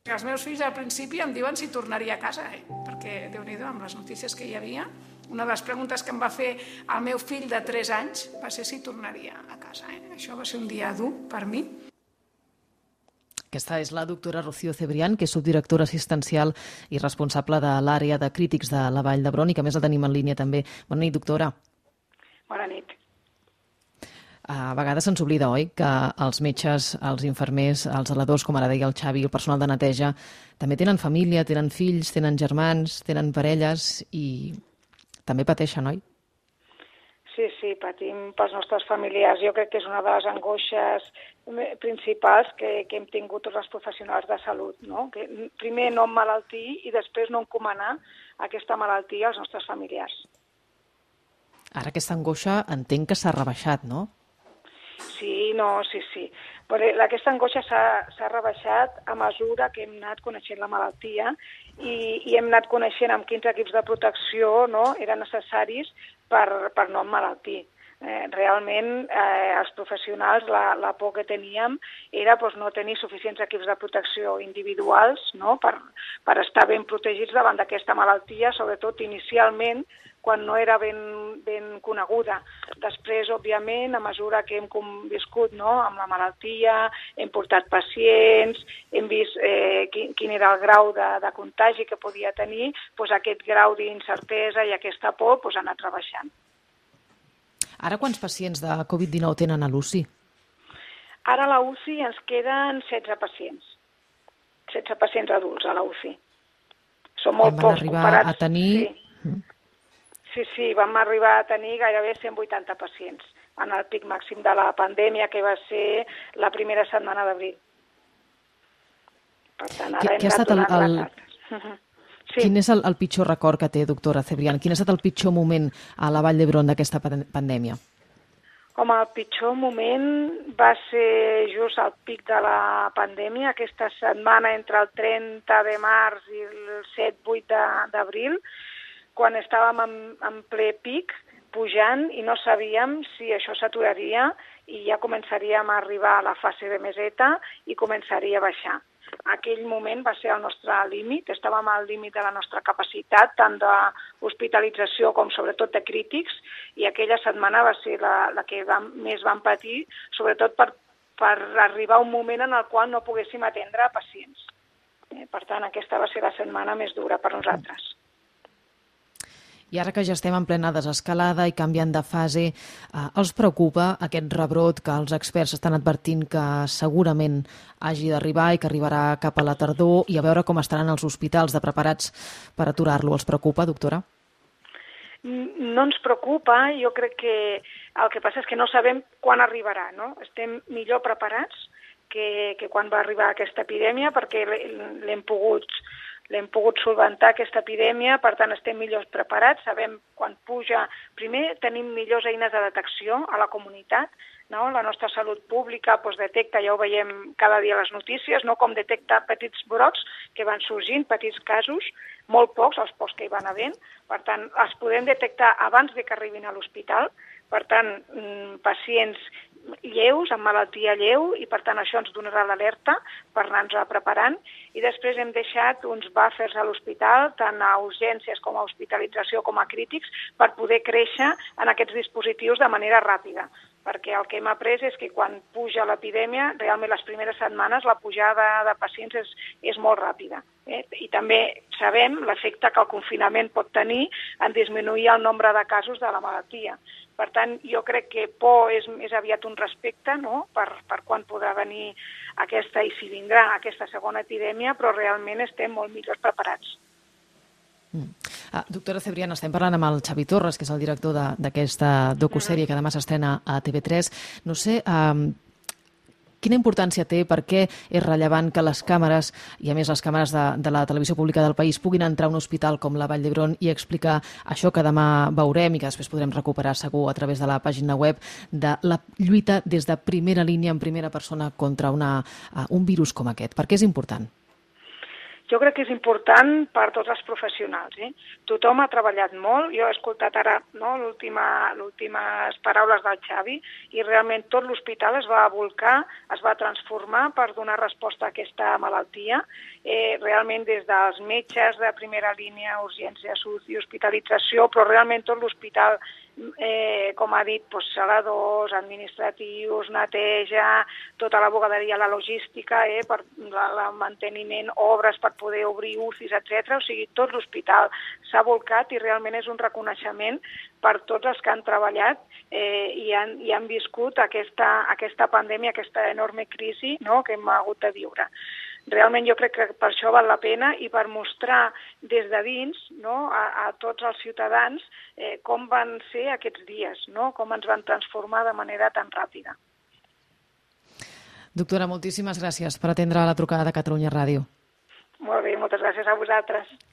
Els meus fills al principi em diuen si tornaria a casa, perquè, Déu-n'hi-do, amb les notícies que hi havia, una de les preguntes que em va fer el meu fill de 3 anys va ser si tornaria a casa. Això va ser un dia dur per mi. Aquesta és la doctora Rocío Cebrián, que és subdirectora assistencial i responsable de l'àrea de crítics de la Vall d'Hebron i que a més la tenim en línia també. Bona nit, doctora. Bona nit. A vegades se'ns oblida, oi?, que els metges, els infermers, els zeladors, com ara deia el Xavi, el personal de neteja, també tenen família, tenen fills, tenen germans, tenen parelles i també pateixen, oi? Sí, patim pels nostres familiars. Jo crec que és una de les angoixes principals que hem tingut tots els professionals de salut, no? Que primer no emmalaltir i després no encomanar aquesta malaltia als nostres familiars. Ara aquesta angoixa entenc que s'ha rebaixat, no? Sí. Però aquesta angoixa s'ha rebaixat a mesura que hem anat coneixent la malaltia i hem anat coneixent amb quins equips de protecció, no, eren necessaris per no emmalaltir. Realment els professionals la por que teníem era no tenir suficients equips de protecció individuals, no, per estar ben protegits davant d'aquesta malaltia, sobretot inicialment quan no era ben coneguda. Després, òbviament, a mesura que hem conviscut, no, amb la malaltia, hem portat pacients, hem vist quin era el grau de contagi que podia tenir, aquest grau d'incertesa i aquesta por ha anat rebaixant. Ara quants pacients de Covid-19 tenen a l'UCI? Ara a la UCI ens queden 16 pacients. 16 pacients adults a la UCI. Són molt pocs comparats. A tenir... Sí, vam arribar a tenir gairebé 180 pacients en el pic màxim de la pandèmia, que va ser la primera setmana d'abril. Per tant, ara hem anat donant les dates. Sí. Quin és el pitjor record que té, doctora Cebrián? Quin ha estat el pitjor moment a la Vall d'Hebron d'aquesta pandèmia? Home, el pitjor moment va ser just al pic de la pandèmia, aquesta setmana entre el 30 de març i el 7-8 d'abril, quan estàvem en ple pic, pujant, i no sabíem si això s'aturaria i ja començaríem a arribar a la fase de meseta i començaria a baixar. Aquell moment va ser el nostre límit, estàvem al límit de la nostra capacitat, tant d'hospitalització com sobretot de crítics, i aquella setmana va ser la que més vam patir, sobretot per arribar a un moment en el qual no poguéssim atendre pacients. Per tant, aquesta va ser la setmana més dura per nosaltres. I ara que ja estem en plena desescalada i canviant de fase, els preocupa aquest rebrot que els experts estan advertint que segurament hagi d'arribar i que arribarà cap a la tardor, i a veure com estaran els hospitals de preparats per aturar-lo? Els preocupa, doctora? No ens preocupa, jo crec que el que passa és que no sabem quan arribarà, no? Estem millor preparats que quan va arribar aquesta epidèmia, perquè l'hem pogut solventar, aquesta epidèmia, per tant estem millor preparats, sabem quan puja. Primer tenim millors eines de detecció a la comunitat, no? La nostra salut pública detecta, ja ho veiem cada dia a les notícies, no? Com detecta petits brots que van sorgint, petits casos, molt pocs, els pocs que hi van havent, per tant els podem detectar abans que arribin a l'hospital, per tant pacients lleus, amb malaltia lleu, i per tant això ens donarà l'alerta per anar-nos preparant. I després hem deixat uns buffers a l'hospital, tant a urgències com a hospitalització com a crítics, per poder créixer en aquests dispositius de manera ràpida. Perquè el que hem après és que quan puja l'epidèmia, realment les primeres setmanes la pujada de pacients és molt ràpida. I també sabem l'efecte que el confinament pot tenir en disminuir el nombre de casos de la malaltia. Per tant, jo crec que por és més aviat un respecte, no?, per quan podrà venir aquesta, i si vindrà aquesta segona epidèmia, però realment estem molt millor preparats. Doctora Cebrián, estem parlant amb el Xavi Torres, que és el director d'aquesta docusèrie que demà s'estrena a TV3. No sé quina importància té, per què és rellevant que les càmeres, i a més les càmeres de la televisió pública del país, puguin entrar a un hospital com la Vall d'Hebron i explicar això que demà veurem i que després podrem recuperar segur a través de la pàgina web, de la lluita des de primera línia, en primera persona, contra un virus com aquest. Per què és important? jo crec que és important per tots els professionals. Tothom ha treballat molt, jo he escoltat ara últimes paraules del Xavi i realment tot l'hospital es va volcar, es va transformar per donar resposta a aquesta malaltia, realment des dels metges de primera línia, urgència, SUC i hospitalització, però realment tot l'hospital, com ha dit, segadors, administratius, neteja, tota la bugaderia, la logística, per el manteniment, obres per poder obrir UCIs, etc. O sigui, tot l'hospital s'ha volcat i realment és un reconeixement per tots els que han treballat i han viscut aquesta pandèmia, aquesta enorme crisi, no?, que hem hagut de viure. Realment jo crec que per això val la pena i per mostrar des de dins, no?, a tots els ciutadans com van ser aquests dies, no?, com ens van transformar de manera tan ràpida. Doctora, moltíssimes gràcies per atendre la trucada de Catalunya Ràdio. Molt bé, moltes gràcies a vosaltres.